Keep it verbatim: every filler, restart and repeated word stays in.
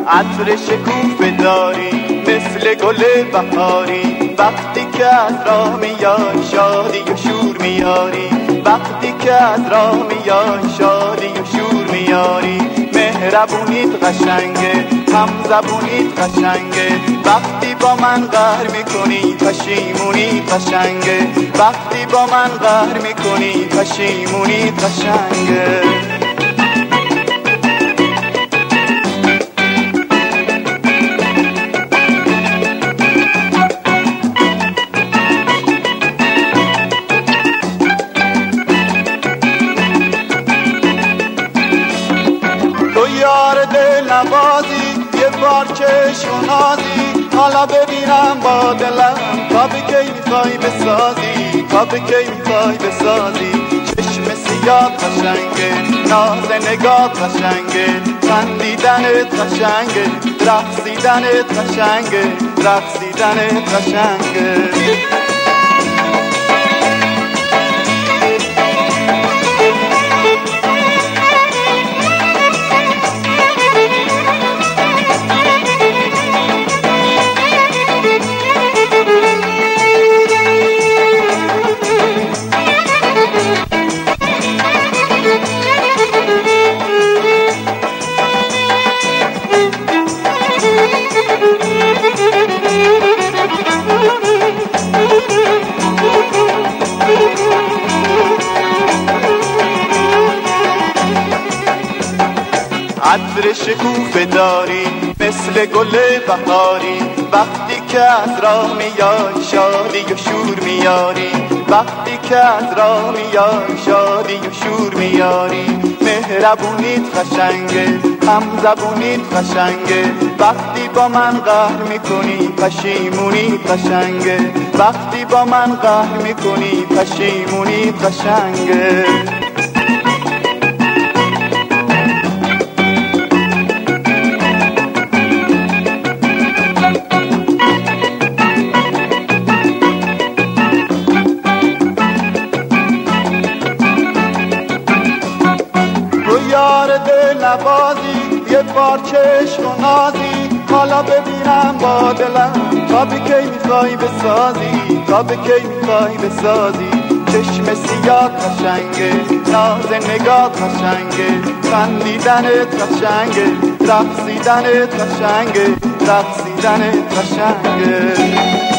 عطر شکوفه داری مثل گل بهاری، وقتی که از راه میای شادی و شور میاری، وقتی که از راه میای شادی و شور میاری. مهربونیت قشنگه، هم زبونیت قشنگه، وقتی با من قهر میکنی پشیمونی قشنگه، وقتی با من قهر میکنی پشیمونی قشنگه. یار دل نوازی، یه بار چشم و نازی، حالا ببینم با دلم تا به کی میخوای بسازی، تا به کی میخوای بسازی. چشم سیاه قشنگه، ناز نگاه قشنگه، خندیدنت قشنگه، رقصیدنت قشنگه، رقصیدنت قشنگه. عطر شکوفه داری مثل گل بهاری، وقتی که از راه میای شادی و شور میاری، وقتی که از راه میای شادی و شور میاری. مهربونیت قشنگه، هم زبونیت قشنگه، وقتی با من قهر میکنی پشیمونی قشنگه، وقتی با من قهر میکنی پشیمونی قشنگه. یار دل نوازی، یه بار چشم و نازی، حالا ببینم با دلم تا به کی میخوای بسازی، تا به کی میخوای بسازی. چشم سیاه قشنگه، ناز نگاه قشنگه، خندیدنت قشنگه، رقصیدنت قشنگه، رقصیدنت قشنگه.